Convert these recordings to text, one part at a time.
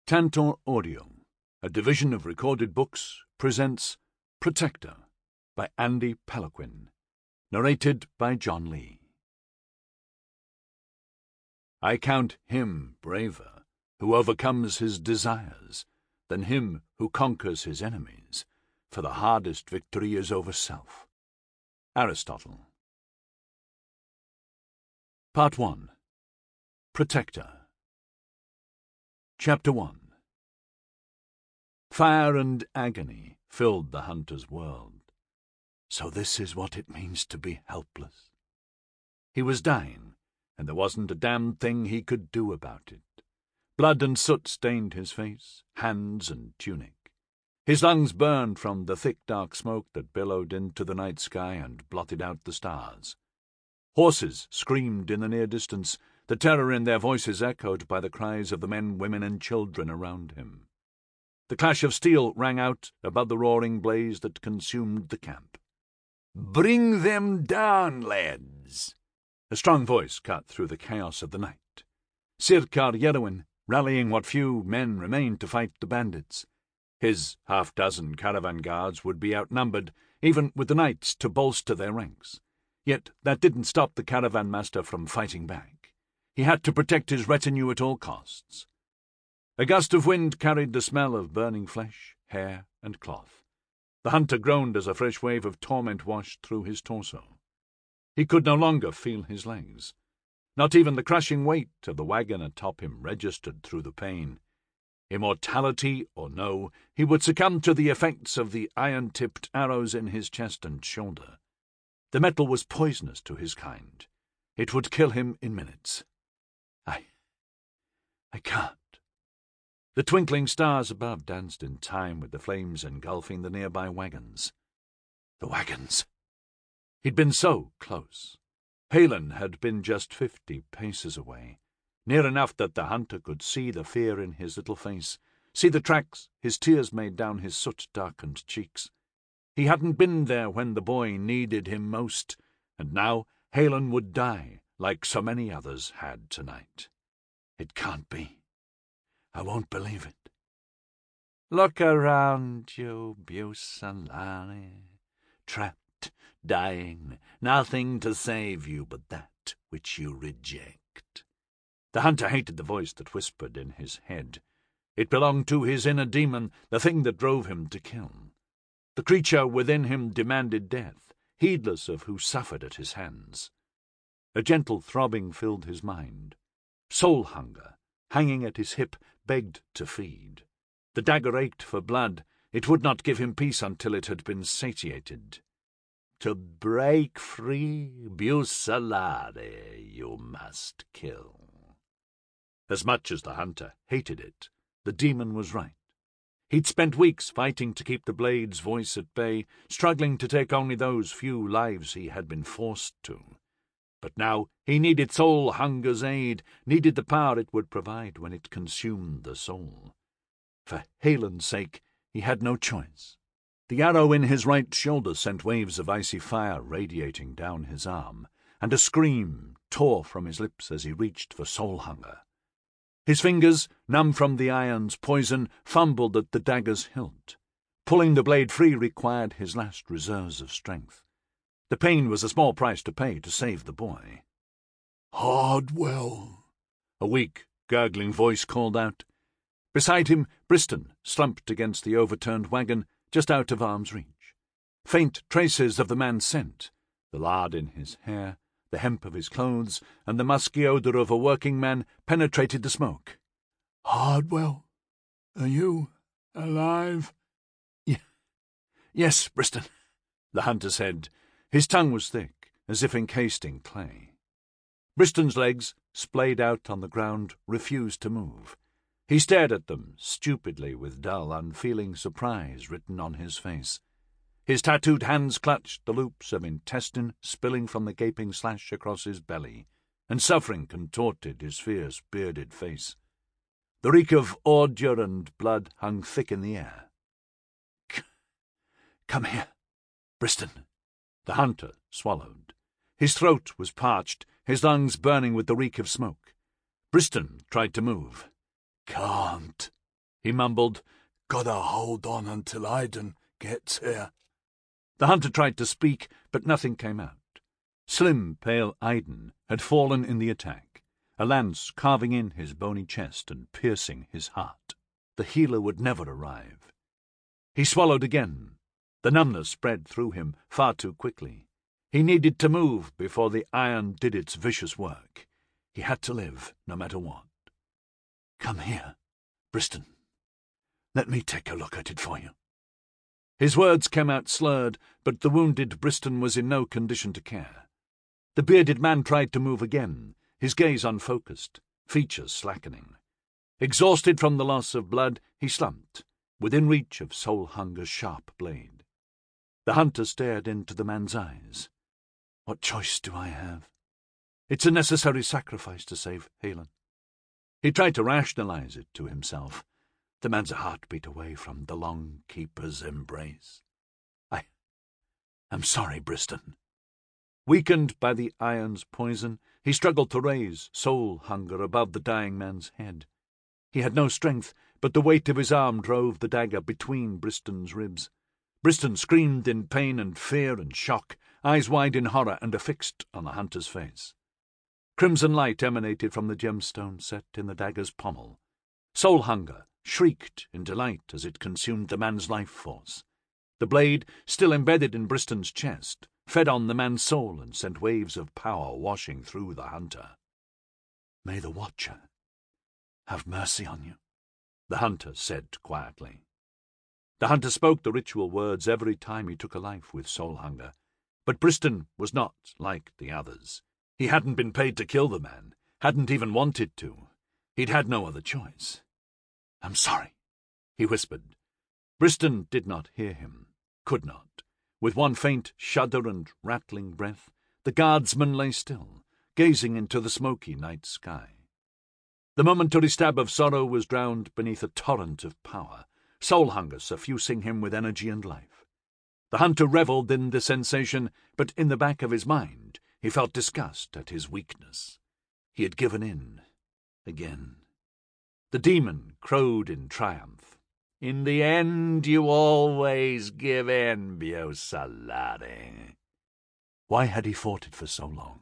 Tantor Audio, a division of Recorded Books, presents Protector by Andy Peloquin, narrated by John Lee. I count him braver who overcomes his desires than him who conquers his enemies, for the hardest victory is over self. Aristotle. Part 1. Protector. Chapter 1. Fire and agony filled the hunter's world. So this is what it means to be helpless. He was dying, and there wasn't a damned thing he could do about it. Blood and soot stained his face, hands, and tunic. His lungs burned from the thick dark smoke that billowed into the night sky and blotted out the stars. Horses screamed in the near distance, the terror in their voices echoed by the cries of the men, women, and children around him. The clash of steel rang out above the roaring blaze that consumed the camp. "Bring them down, lads!" A strong voice cut through the chaos of the night. Sirkar Yerwin, rallying what few men remained to fight the bandits. His half-dozen caravan guards would be outnumbered, even with the knights to bolster their ranks. Yet that didn't stop the caravan master from fighting back. He had to protect his retinue at all costs. A gust of wind carried the smell of burning flesh, hair, and cloth. The hunter groaned as a fresh wave of torment washed through his torso. He could no longer feel his legs. Not even the crushing weight of the wagon atop him registered through the pain. Immortality or no, he would succumb to the effects of the iron-tipped arrows in his chest and shoulder. The metal was poisonous to his kind. It would kill him in minutes. I can't. The twinkling stars above danced in time with the flames engulfing the nearby wagons. The wagons! He'd been so close. Halen had been just 50 paces away, near enough that the hunter could see the fear in his little face, see the tracks his tears made down his soot-darkened cheeks. He hadn't been there when the boy needed him most, and now Halen would die like so many others had tonight. It can't be. I won't believe it. Look around you, Busalani. Trapped, dying, nothing to save you but that which you reject. The hunter hated the voice that whispered in his head. It belonged to his inner demon, the thing that drove him to kill. The creature within him demanded death, heedless of who suffered at his hands. A gentle throbbing filled his mind. Soul hunger, hanging at his hip, begged to feed. The dagger ached for blood. It would not give him peace until it had been satiated. To break free, Busalare, you must kill. As much as the hunter hated it, the demon was right. He'd spent weeks fighting to keep the blade's voice at bay, struggling to take only those few lives he had been forced to. But now he needed soul hunger's aid, needed the power it would provide when it consumed the soul. For Halen's sake, he had no choice. The arrow in his right shoulder sent waves of icy fire radiating down his arm, and a scream tore from his lips as he reached for soul hunger. His fingers, numb from the iron's poison, fumbled at the dagger's hilt. Pulling the blade free required his last reserves of strength. The pain was a small price to pay to save the boy. "Hardwell," a weak, gurgling voice called out. Beside him, Briston slumped against the overturned wagon, just out of arm's reach. Faint traces of the man's scent, the lard in his hair, the hemp of his clothes, and the musky odour of a working man penetrated the smoke. "Hardwell, are you alive?" Yes, Briston," the hunter said. His tongue was thick, as if encased in clay. Briston's legs, splayed out on the ground, refused to move. He stared at them stupidly with dull, unfeeling surprise written on his face. His tattooed hands clutched the loops of intestine spilling from the gaping slash across his belly, and suffering contorted his fierce, bearded face. The reek of ordure and blood hung thick in the air. "Come here, Briston." The hunter swallowed. His throat was parched, his lungs burning with the reek of smoke. Briston tried to move. "Can't," He mumbled, "Gotta hold on until Aiden gets here." The hunter tried to speak, but nothing came out. Slim, pale Aiden had fallen in the attack, a lance carving in his bony chest and piercing his heart. The healer would never arrive. He swallowed again. The numbness spread through him far too quickly. He needed to move before the iron did its vicious work. He had to live, no matter what. "Come here, Briston. Let me take a look at it for you." His words came out slurred, but the wounded Briston was in no condition to care. The bearded man tried to move again, his gaze unfocused, features slackening. Exhausted from the loss of blood, he slumped, within reach of Soul Hunger's sharp blade. The hunter stared into the man's eyes. "What choice do I have? It's a necessary sacrifice to save Halen." He tried to rationalize it to himself. The man's a heartbeat away from the Long Keeper's embrace. I'm sorry, Briston." Weakened by the iron's poison, he struggled to raise Soul Hunger above the dying man's head. He had no strength, but the weight of his arm drove the dagger between Briston's ribs. Briston screamed in pain and fear and shock, eyes wide in horror and affixed on the hunter's face. Crimson light emanated from the gemstone set in the dagger's pommel. Soul Hunger shrieked in delight as it consumed the man's life force. The blade, still embedded in Briston's chest, fed on the man's soul and sent waves of power washing through the hunter. "May the Watcher have mercy on you," the hunter said quietly. The hunter spoke the ritual words every time he took a life with Soul Hunger, but Briston was not like the others. He hadn't been paid to kill the man, hadn't even wanted to. He'd had no other choice. "I'm sorry," he whispered. Briston did not hear him, could not. With one faint shudder and rattling breath, the guardsman lay still, gazing into the smoky night sky. The momentary stab of sorrow was drowned beneath a torrent of power, Soul Hunger suffusing him with energy and life. The hunter revelled in the sensation, but in the back of his mind he felt disgust at his weakness. He had given in. Again. The demon crowed in triumph. "In the end you always give in, Biosalare." Why had he fought it for so long?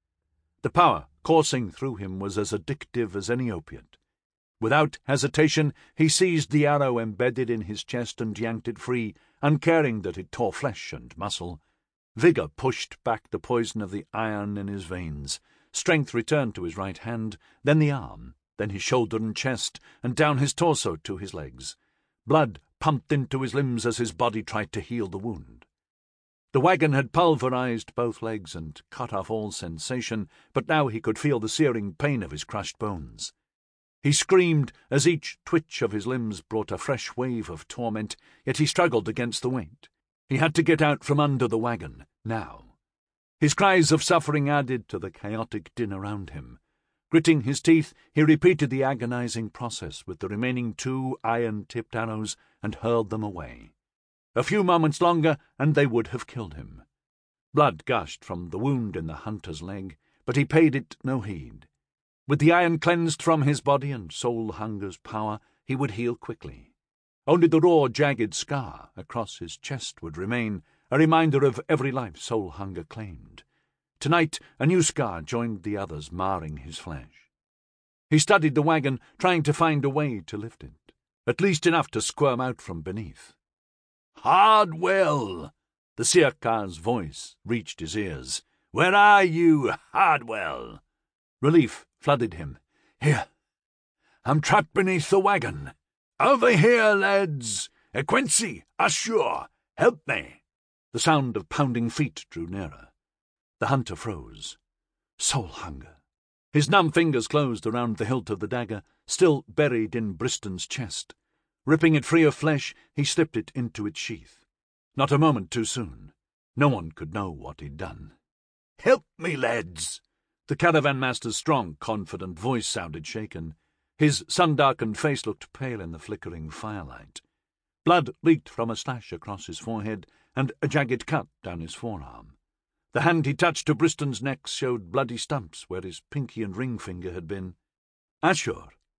The power coursing through him was as addictive as any opiate. Without hesitation, he seized the arrow embedded in his chest and yanked it free, uncaring that it tore flesh and muscle. Vigour pushed back the poison of the iron in his veins. Strength returned to his right hand, then the arm, then his shoulder and chest, and down his torso to his legs. Blood pumped into his limbs as his body tried to heal the wound. The wagon had pulverized both legs and cut off all sensation, but now he could feel the searing pain of his crushed bones. He screamed as each twitch of his limbs brought a fresh wave of torment, yet he struggled against the weight. He had to get out from under the wagon, now. His cries of suffering added to the chaotic din around him. Gritting his teeth, he repeated the agonizing process with the remaining 2 iron-tipped arrows and hurled them away. A few moments longer, and they would have killed him. Blood gushed from the wound in the hunter's leg, but he paid it no heed. With the iron cleansed from his body and Soul Hunger's power, he would heal quickly. Only the raw, jagged scar across his chest would remain, a reminder of every life Soul Hunger claimed. Tonight, a new scar joined the others, marring his flesh. He studied the wagon, trying to find a way to lift it, at least enough to squirm out from beneath. "Hardwell!" The Sirkar's voice reached his ears. "Where are you, Hardwell?" Relief flooded him. "Here. I'm trapped beneath the wagon. Over here, lads! Quincy, Ashur, help me!" The sound of pounding feet drew nearer. The hunter froze. Soul Hunger. His numb fingers closed around the hilt of the dagger, still buried in Briston's chest. Ripping it free of flesh, he slipped it into its sheath. Not a moment too soon. No one could know what he'd done. "Help me, lads!" The caravan master's strong, confident voice sounded shaken. His sun-darkened face looked pale in the flickering firelight. Blood leaked from a slash across his forehead and a jagged cut down his forearm. The hand he touched to Briston's neck showed bloody stumps where his pinky and ring finger had been. Ashur,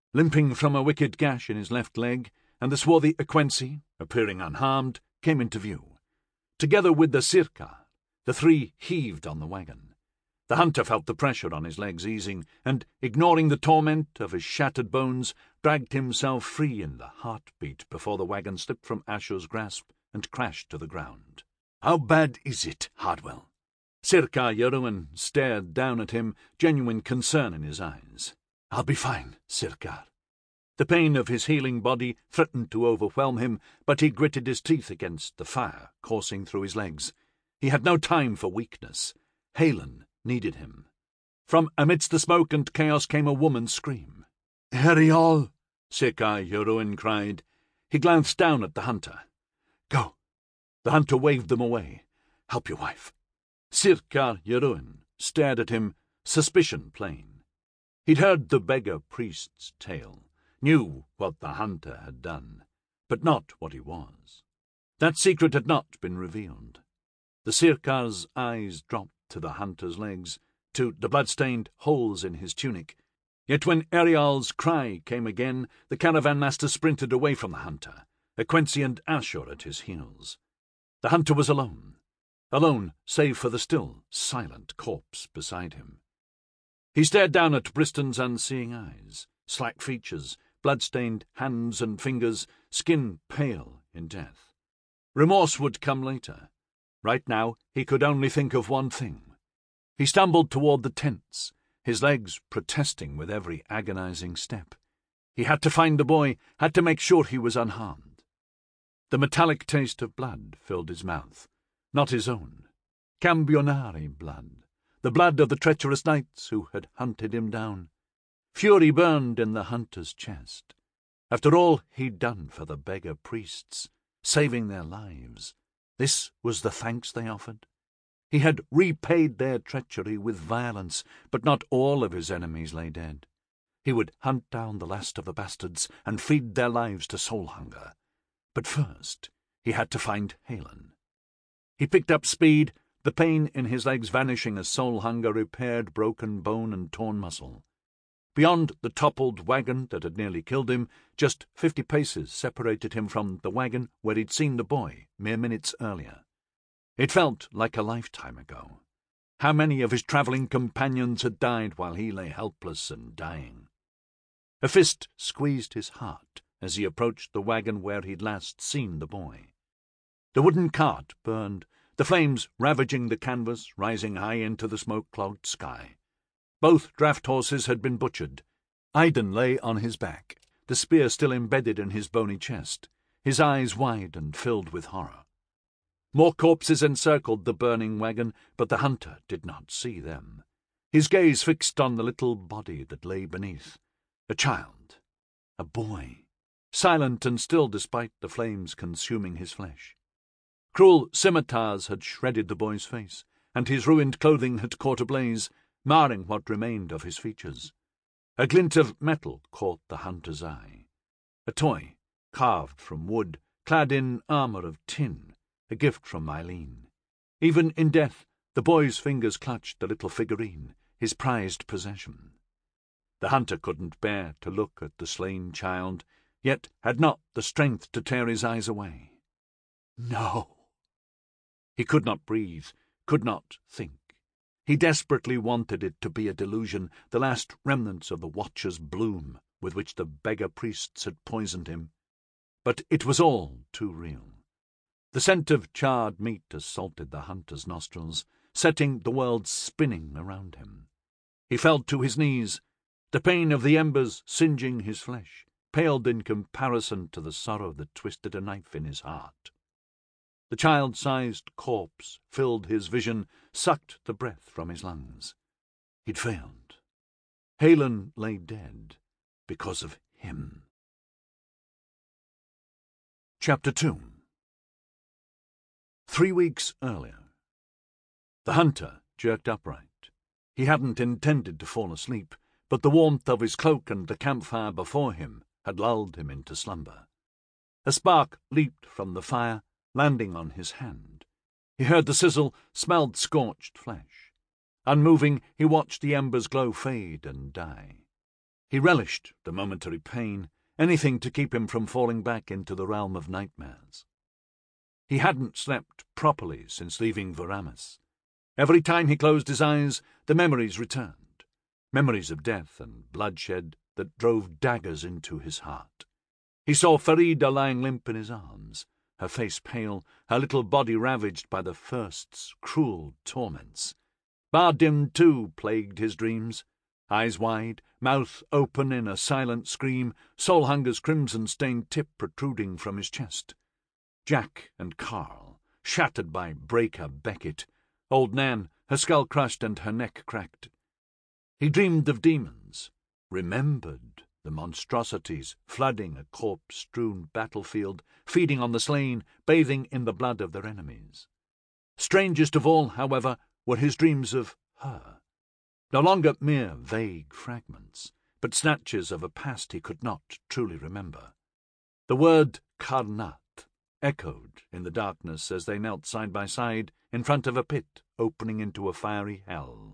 limping from a wicked gash in his left leg, and the swarthy Equensi, appearing unharmed, came into view. Together with the Sirkar, the three heaved on the wagon. The hunter felt the pressure on his legs easing, and, ignoring the torment of his shattered bones, dragged himself free in the heartbeat before the wagon slipped from Ashur's grasp and crashed to the ground. "How bad is it, Hardwell?" Sirkar Yeruin stared down at him, genuine concern in his eyes. "I'll be fine, Sirkar." The pain of his healing body threatened to overwhelm him, but he gritted his teeth against the fire coursing through his legs. He had no time for weakness. Halen needed him. From amidst the smoke and chaos came a woman's scream. "Eriol!" Sirkar Yeruin cried. He glanced down at the hunter. "Go." The hunter waved them away. "Help your wife." Sirkar Yeruin stared at him, suspicion plain. He'd heard the beggar priest's tale, knew what the hunter had done, but not what he was. That secret had not been revealed. The Sirkar's eyes dropped to the hunter's legs, to the blood-stained holes in his tunic. Yet when Eriol's cry came again, the caravan master sprinted away from the hunter, Equensi and Ashur at his heels. The hunter was alone save for the still, silent corpse beside him. He stared down at Briston's unseeing eyes, slack features, blood-stained hands and fingers, skin pale in death. Remorse would come later. Right now he could only think of one thing. He stumbled toward the tents, his legs protesting with every agonizing step. He had to find the boy, had to make sure he was unharmed. The metallic taste of blood filled his mouth. Not his own. Cambionari blood. The blood of the treacherous knights who had hunted him down. Fury burned in the hunter's chest. After all he'd done for the beggar priests, saving their lives, this was the thanks they offered. He had repaid their treachery with violence, but not all of his enemies lay dead. He would hunt down the last of the bastards and feed their lives to soul hunger. But first he had to find Halen. He picked up speed, the pain in his legs vanishing as soul hunger repaired broken bone and torn muscle. Beyond the toppled wagon that had nearly killed him, just 50 paces separated him from the wagon where he'd seen the boy mere minutes earlier. It felt like a lifetime ago. How many of his travelling companions had died while he lay helpless and dying? A fist squeezed his heart as he approached the wagon where he'd last seen the boy. The wooden cart burned, the flames ravaging the canvas, rising high into the smoke-clogged sky. Both draft horses had been butchered. Aiden lay on his back, the spear still embedded in his bony chest, his eyes wide and filled with horror. More corpses encircled the burning wagon, but the hunter did not see them. His gaze fixed on the little body that lay beneath. A child, a boy, silent and still despite the flames consuming his flesh. Cruel scimitars had shredded the boy's face, and his ruined clothing had caught ablaze, marring what remained of his features. A glint of metal caught the hunter's eye. A toy, carved from wood, clad in armour of tin, a gift from Eileen. Even in death, the boy's fingers clutched the little figurine, his prized possession. The hunter couldn't bear to look at the slain child, yet had not the strength to tear his eyes away. No! He could not breathe, could not think. He desperately wanted it to be a delusion, the last remnants of the Watcher's bloom with which the beggar priests had poisoned him. But it was all too real. The scent of charred meat assaulted the hunter's nostrils, setting the world spinning around him. He fell to his knees, the pain of the embers singeing his flesh, paled in comparison to the sorrow that twisted a knife in his heart. The child-sized corpse filled his vision, sucked the breath from his lungs. He'd failed. Halen lay dead because of him. Chapter 2. 3 weeks earlier. The hunter jerked upright. He hadn't intended to fall asleep, but the warmth of his cloak and the campfire before him had lulled him into slumber. A spark leaped from the fire, landing on his hand. He heard the sizzle, smelled scorched flesh. Unmoving, he watched the embers glow fade and die. He relished the momentary pain, anything to keep him from falling back into the realm of nightmares. He hadn't slept properly since leaving Veramis. Every time he closed his eyes, the memories returned, memories of death and bloodshed that drove daggers into his heart. He saw Farida lying limp in his arms, her face pale, her little body ravaged by the first's cruel torments. Bardim, too, plagued his dreams. Eyes wide, mouth open in a silent scream, Solhunger's crimson-stained tip protruding from his chest. Jack and Carl, shattered by Breaker Beckett. Old Nan, her skull crushed and her neck cracked. He dreamed of demons, remembered the monstrosities flooding a corpse-strewn battlefield, feeding on the slain, bathing in the blood of their enemies. Strangest of all, however, were his dreams of her. No longer mere vague fragments, but snatches of a past he could not truly remember. The word Karnat echoed in the darkness as they knelt side by side in front of a pit opening into a fiery hell.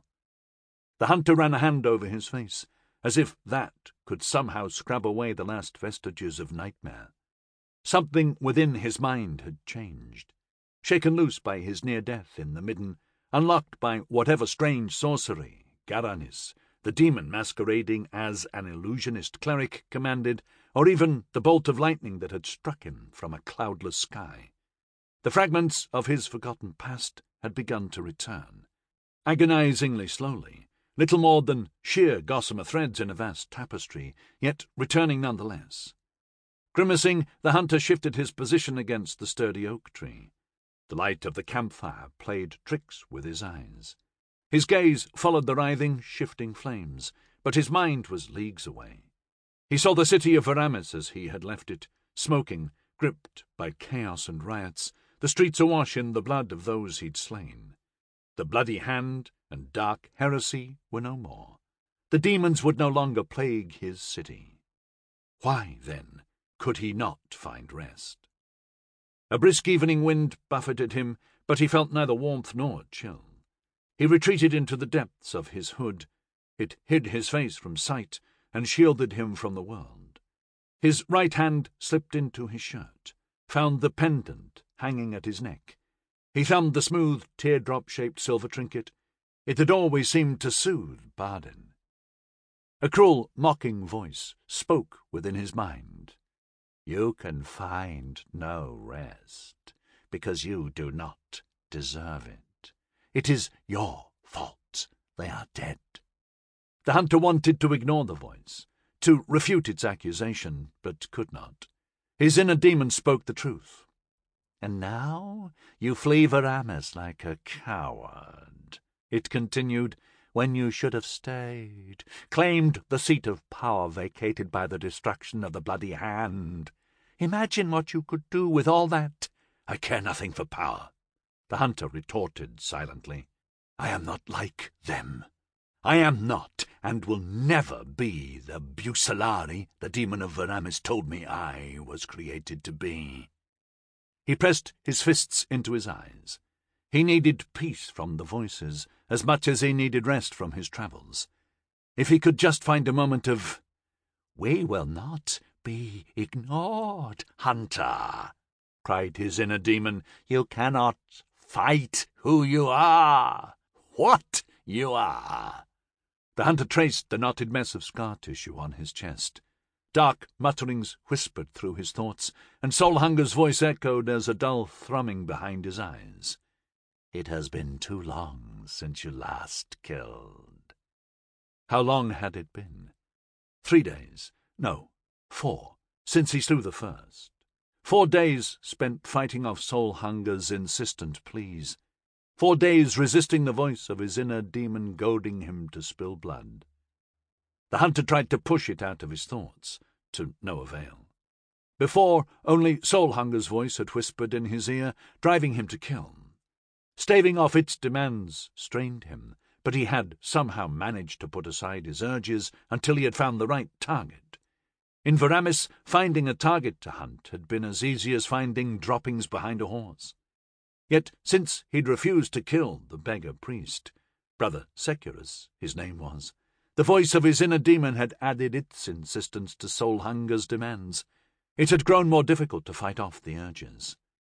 The hunter ran a hand over his face, as if that could somehow scrub away the last vestiges of nightmare. Something within his mind had changed, shaken loose by his near death in the midden, unlocked by whatever strange sorcery Garanis, the demon masquerading as an illusionist cleric, commanded, or even the bolt of lightning that had struck him from a cloudless sky. The fragments of his forgotten past had begun to return, agonizingly slowly, little more than sheer gossamer threads in a vast tapestry, yet returning nonetheless. Grimacing, the hunter shifted his position against the sturdy oak tree. The light of the campfire played tricks with his eyes. His gaze followed the writhing, shifting flames, but his mind was leagues away. He saw the city of Veramis as he had left it, smoking, gripped by chaos and riots, the streets awash in the blood of those he'd slain. The bloody hand and dark heresy were no more. The demons would no longer plague his city. Why, then, could he not find rest? A brisk evening wind buffeted him, but he felt neither warmth nor chill. He retreated into the depths of his hood. It hid his face from sight and shielded him from the world. His right hand slipped into his shirt, found the pendant hanging at his neck. He thumbed the smooth, teardrop-shaped silver trinket. It had always seemed to soothe Bardin. A cruel, mocking voice spoke within his mind. "You can find no rest, because you do not deserve it. It is your fault they are dead." The hunter wanted to ignore the voice, to refute its accusation, but could not. His inner demon spoke the truth. "And now you flee Veramis like a coward," it continued, "when you should have stayed, claimed the seat of power vacated by the destruction of the Bloody Hand. Imagine what you could do with all that." "I care nothing for power," the hunter retorted silently. "I am not like them. I am not, and will never be, the Bucelari the demon of Veramis told me I was created to be." He pressed his fists into his eyes. He needed peace from the voices as much as he needed rest from his travels. If he could just find a moment of, "We will not be ignored, hunter," cried his inner demon. "You cannot fight who you are, what you are." The hunter traced the knotted mess of scar tissue on his chest. Dark mutterings whispered through his thoughts, and Solhunger's voice echoed as a dull thrumming behind his eyes. "It has been too long since you last killed." How long had it been? 3 days. No, 4, since he slew the first. 4 days spent fighting off Solhunger's insistent pleas. 4 days resisting the voice of his inner demon goading him to spill blood. The hunter tried to push it out of his thoughts, to no avail. Before, only Solhunger's voice had whispered in his ear, driving him to kill. Staving off its demands strained him, but he had somehow managed to put aside his urges until he had found the right target. In Veramis, finding a target to hunt had been as easy as finding droppings behind a horse. Yet since he'd refused to kill the beggar priest, Brother Securus his name was, The voice of his inner demon had added its insistence to soul hunger's demands. It had grown more difficult to fight off the urges.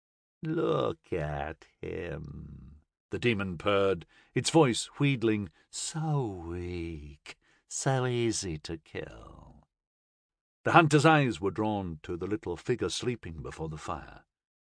"Look at him," the demon purred, its voice wheedling, "so weak, so easy to kill." The hunter's eyes were drawn to the little figure sleeping before the fire.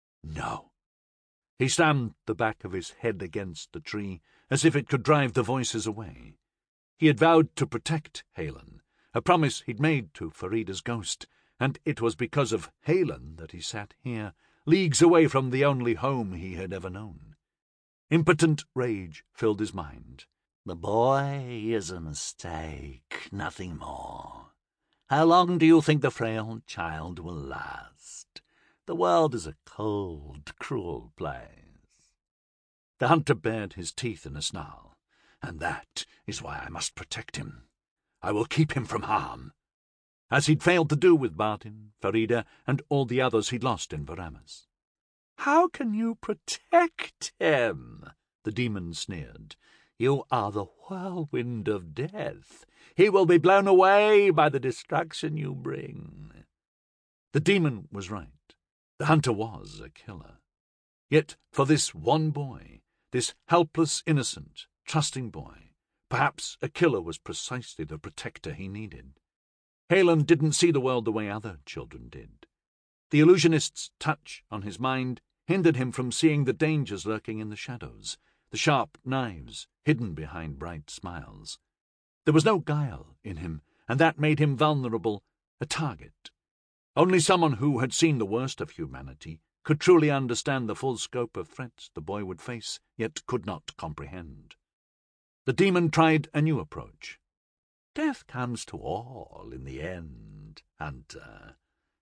No. He slammed the back of his head against the tree, as if it could drive the voices away. He had vowed to protect Halen, a promise he'd made to Farida's ghost, and it was because of Halen that he sat here, leagues away from the only home he had ever known. Impotent rage filled his mind. "The boy is a mistake, nothing more. How long do you think the frail child will last? The world is a cold, cruel place." The hunter bared his teeth in a snarl. "And that is why I must protect him. I will keep him from harm," as he'd failed to do with Martin, Farida, and all the others he'd lost in Veramis. "How can you protect him?" the demon sneered. "You are the whirlwind of death. He will be blown away by the destruction you bring." The demon was right. The hunter was a killer. Yet for this one boy, this helpless, innocent, trusting boy, perhaps a killer was precisely the protector he needed. Halen didn't see the world the way other children did. The illusionist's touch on his mind hindered him from seeing the dangers lurking in the shadows, the sharp knives hidden behind bright smiles. There was no guile in him, and that made him vulnerable, a target. Only someone who had seen the worst of humanity could truly understand the full scope of threats the boy would face, yet could not comprehend. The demon tried a new approach. "Death comes to all in the end, hunter,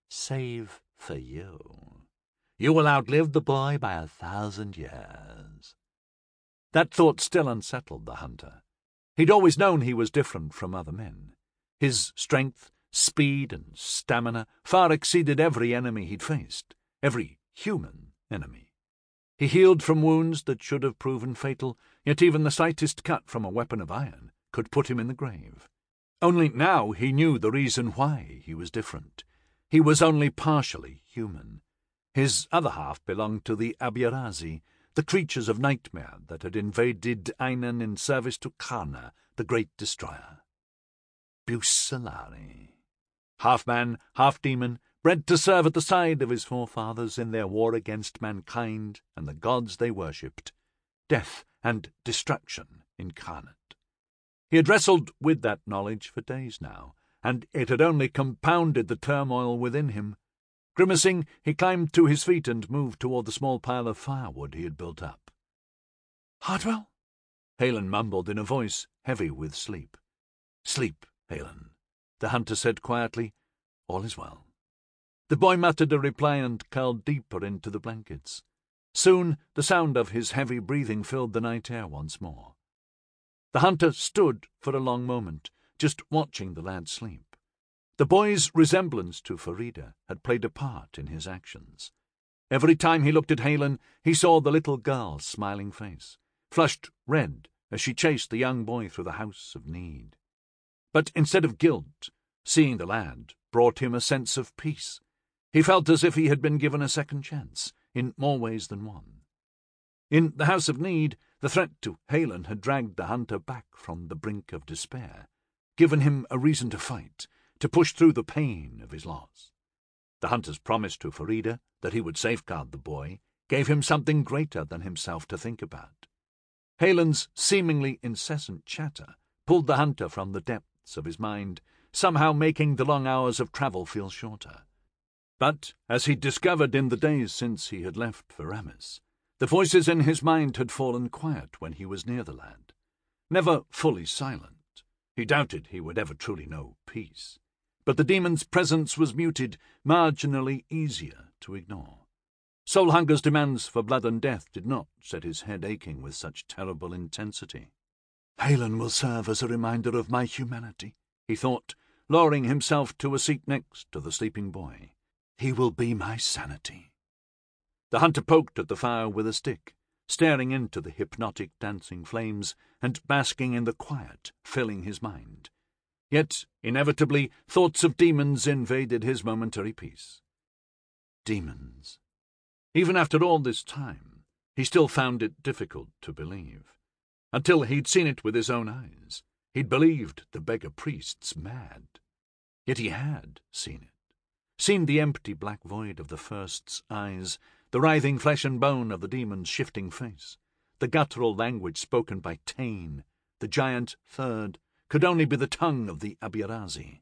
save for you. You will outlive the boy by 1,000 years." That thought still unsettled the hunter. He'd always known he was different from other men. His strength, speed, and stamina far exceeded every enemy he'd faced, every human enemy. He healed from wounds that should have proven fatal, yet even the slightest cut from a weapon of iron could put him in the grave. Only now he knew the reason why he was different. He was only partially human. His other half belonged to the Abiarazi, the creatures of nightmare that had invaded Einan in service to Kana, the great destroyer. Bucelari. Half man, half demon, bred to serve at the side of his forefathers in their war against mankind and the gods they worshipped, death and destruction incarnate. He had wrestled with that knowledge for days now, and it had only compounded the turmoil within him. Grimacing, he climbed to his feet and moved toward the small pile of firewood he had built up. "Hardwell?" Halen mumbled in a voice heavy with sleep. "Sleep, Halen," the hunter said quietly. "All is well." The boy muttered a reply and curled deeper into the blankets. Soon the sound of his heavy breathing filled the night air once more. The hunter stood for a long moment, just watching the lad sleep. The boy's resemblance to Farida had played a part in his actions. Every time he looked at Halen, he saw the little girl's smiling face, flushed red as she chased the young boy through the house of need. But instead of guilt, seeing the lad brought him a sense of peace. He felt as if he had been given a second chance, in more ways than one. In the House of Need, the threat to Halen had dragged the hunter back from the brink of despair, given him a reason to fight, to push through the pain of his loss. The hunter's promise to Farida that he would safeguard the boy gave him something greater than himself to think about. Halen's seemingly incessant chatter pulled the hunter from the depths of his mind, somehow making the long hours of travel feel shorter. But, as he'd discovered in the days since he had left Veramis, the voices in his mind had fallen quiet when he was near the lad. Never fully silent. He doubted he would ever truly know peace. But the demon's presence was muted, marginally easier to ignore. Soul Hunger's demands for blood and death did not set his head aching with such terrible intensity. "Halen will serve as a reminder of my humanity," he thought, lowering himself to a seat next to the sleeping boy. "He will be my sanity." The hunter poked at the fire with a stick, staring into the hypnotic dancing flames and basking in the quiet filling his mind. Yet, inevitably, thoughts of demons invaded his momentary peace. Demons. Even after all this time, he still found it difficult to believe. Until he'd seen it with his own eyes, he'd believed the beggar priests mad. Yet he had seen it. Seen the empty black void of the first's eyes, the writhing flesh and bone of the demon's shifting face. The guttural language spoken by Tain, the giant third, could only be the tongue of the Abiarazi.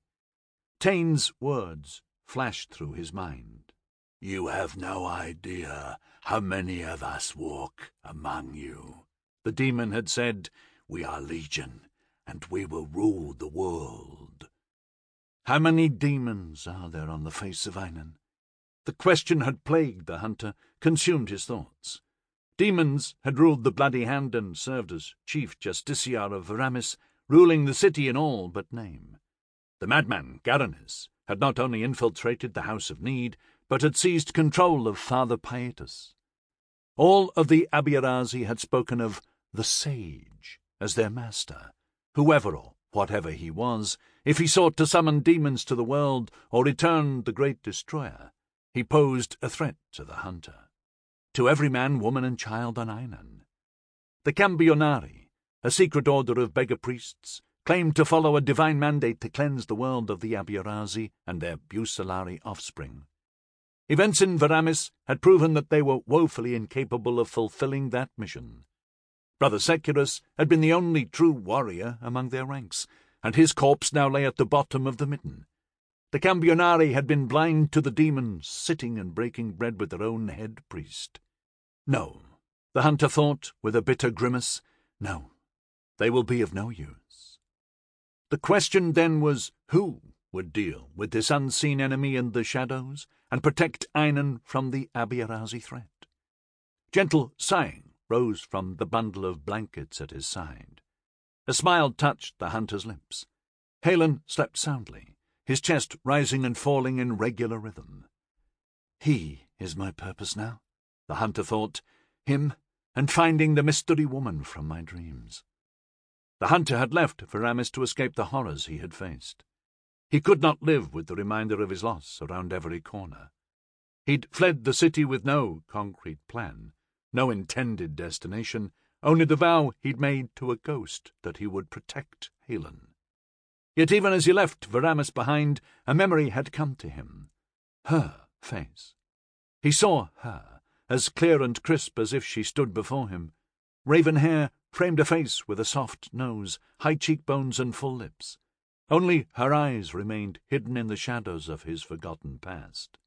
Tain's words flashed through his mind. "You have no idea how many of us walk among you," the demon had said. "We are legion, and we will rule the world." How many demons are there on the face of Einan? The question had plagued the hunter, consumed his thoughts. Demons had ruled the Bloody Hand and served as chief justiciar of Veramis, ruling the city in all but name. The madman, Garanis, had not only infiltrated the House of Need, but had seized control of Father Paetus. All of the Abiarazi had spoken of the Sage as their master, whoever or whatever he was. If he sought to summon demons to the world or return the great destroyer, he posed a threat to the hunter, to every man, woman, and child on Einan. The Cambionari, a secret order of beggar priests, claimed to follow a divine mandate to cleanse the world of the Abiarazi and their Bucellari offspring. Events in Veramis had proven that they were woefully incapable of fulfilling that mission. Brother Securus had been the only true warrior among their ranks, and his corpse now lay at the bottom of the midden. The Cambionari had been blind to the demons, sitting and breaking bread with their own head priest. No, the hunter thought with a bitter grimace, no, they will be of no use. The question then was who would deal with this unseen enemy in the shadows and protect Einan from the Abiarazi threat. Gentle sighing rose from the bundle of blankets at his side. A smile touched the hunter's lips. Halen slept soundly, his chest rising and falling in regular rhythm. He is my purpose now, the hunter thought, him, and finding the mystery woman from my dreams. The hunter had left Veramis to escape the horrors he had faced. He could not live with the reminder of his loss around every corner. He'd fled the city with no concrete plan, no intended destination, only the vow he'd made to a ghost that he would protect Halen. Yet even as he left Veramis behind, a memory had come to him. Her face. He saw her, as clear and crisp as if she stood before him. Raven hair framed a face with a soft nose, high cheekbones and full lips. Only her eyes remained hidden in the shadows of his forgotten past.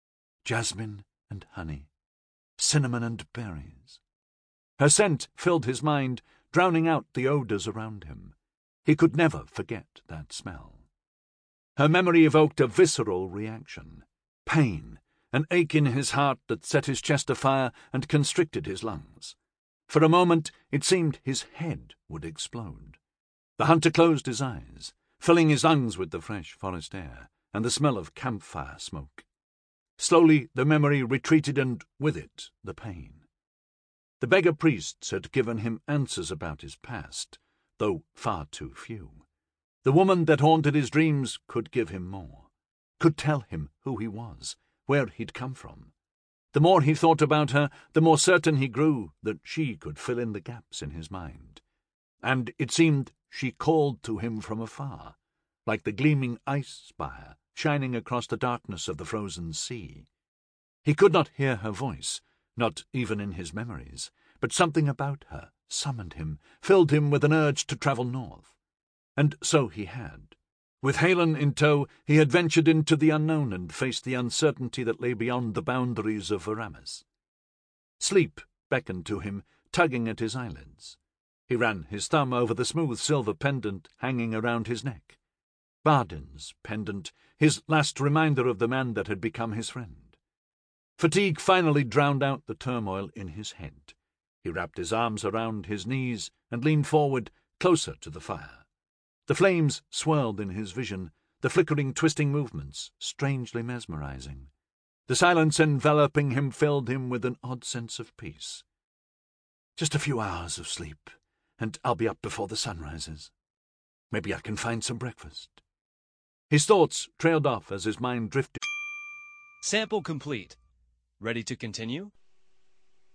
Jasmine and honey, cinnamon and berries. Her scent filled his mind, drowning out the odours around him. He could never forget that smell. Her memory evoked a visceral reaction, pain, an ache in his heart that set his chest afire and constricted his lungs. For a moment it seemed his head would explode. The hunter closed his eyes, filling his lungs with the fresh forest air and the smell of campfire smoke. Slowly the memory retreated, and with it the pain. The beggar priests had given him answers about his past, though far too few. The woman that haunted his dreams could give him more, could tell him who he was, where he'd come from. The more he thought about her, the more certain he grew that she could fill in the gaps in his mind. And it seemed she called to him from afar, like the gleaming ice spire shining across the darkness of the frozen sea. He could not hear her voice, not even in his memories, but something about her summoned him, filled him with an urge to travel north. And so he had. With Halen in tow, he had ventured into the unknown and faced the uncertainty that lay beyond the boundaries of Veramis. Sleep beckoned to him, tugging at his eyelids. He ran his thumb over the smooth silver pendant hanging around his neck. Bardin's pendant, his last reminder of the man that had become his friend. Fatigue finally drowned out the turmoil in his head. He wrapped his arms around his knees and leaned forward, closer to the fire. The flames swirled in his vision, the flickering, twisting movements strangely mesmerizing. The silence enveloping him filled him with an odd sense of peace. Just a few hours of sleep, and I'll be up before the sun rises. Maybe I can find some breakfast. His thoughts trailed off as his mind drifted. Sample complete. Ready to continue?